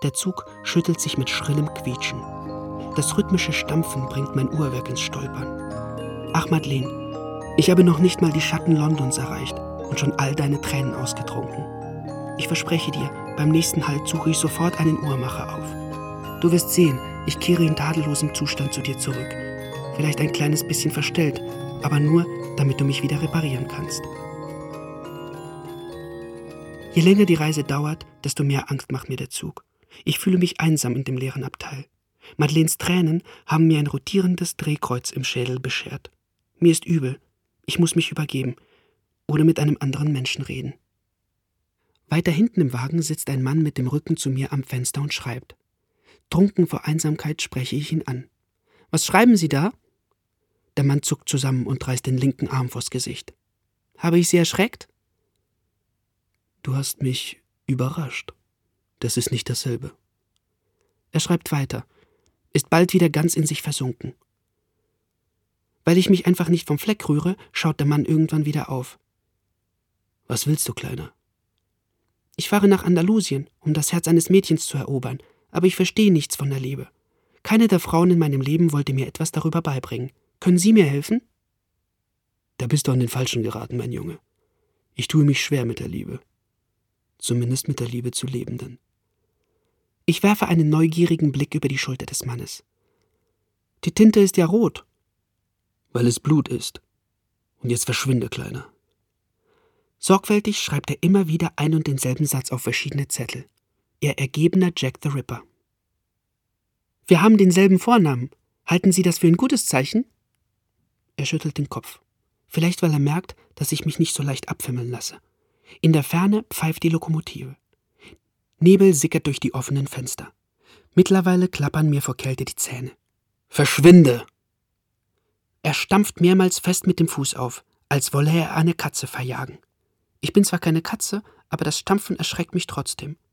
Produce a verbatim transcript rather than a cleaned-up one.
Der Zug schüttelt sich mit schrillem Quietschen. Das rhythmische Stampfen bringt mein Uhrwerk ins Stolpern. Ach, Madeleine, ich habe noch nicht mal die Schatten Londons erreicht und schon all deine Tränen ausgetrunken. Ich verspreche dir, beim nächsten Halt suche ich sofort einen Uhrmacher auf. Du wirst sehen, ich kehre in tadellosem Zustand zu dir zurück. Vielleicht ein kleines bisschen verstellt, aber nur, damit du mich wieder reparieren kannst. Je länger die Reise dauert, desto mehr Angst macht mir der Zug. Ich fühle mich einsam in dem leeren Abteil. Madeleines Tränen haben mir ein rotierendes Drehkreuz im Schädel beschert. Mir ist übel. Ich muss mich übergeben oder mit einem anderen Menschen reden. Weiter hinten im Wagen sitzt ein Mann mit dem Rücken zu mir am Fenster und schreibt. Trunken vor Einsamkeit spreche ich ihn an. »Was schreiben Sie da?« Der Mann zuckt zusammen und reißt den linken Arm vors Gesicht. »Habe ich Sie erschreckt?« »Du hast mich überrascht. Das ist nicht dasselbe.« Er schreibt weiter, ist bald wieder ganz in sich versunken. Weil ich mich einfach nicht vom Fleck rühre, schaut der Mann irgendwann wieder auf. »Was willst du, Kleiner?« »Ich fahre nach Andalusien, um das Herz eines Mädchens zu erobern, aber ich verstehe nichts von der Liebe. Keine der Frauen in meinem Leben wollte mir etwas darüber beibringen. Können Sie mir helfen?« »Da bist du an den Falschen geraten, mein Junge. Ich tue mich schwer mit der Liebe. Zumindest mit der Liebe zu Lebenden.« Ich werfe einen neugierigen Blick über die Schulter des Mannes. »Die Tinte ist ja rot.« »Weil es Blut ist. Und jetzt verschwinde, Kleiner.« Sorgfältig schreibt er immer wieder ein und denselben Satz auf verschiedene Zettel. Ihr ergebener Jack the Ripper. »Wir haben denselben Vornamen. Halten Sie das für ein gutes Zeichen?« Er schüttelt den Kopf. Vielleicht, weil er merkt, dass ich mich nicht so leicht abfimmeln lasse. In der Ferne pfeift die Lokomotive. Nebel sickert durch die offenen Fenster. Mittlerweile klappern mir vor Kälte die Zähne. »Verschwinde!« Er stampft mehrmals fest mit dem Fuß auf, als wolle er eine Katze verjagen. Ich bin zwar keine Katze, aber das Stampfen erschreckt mich trotzdem.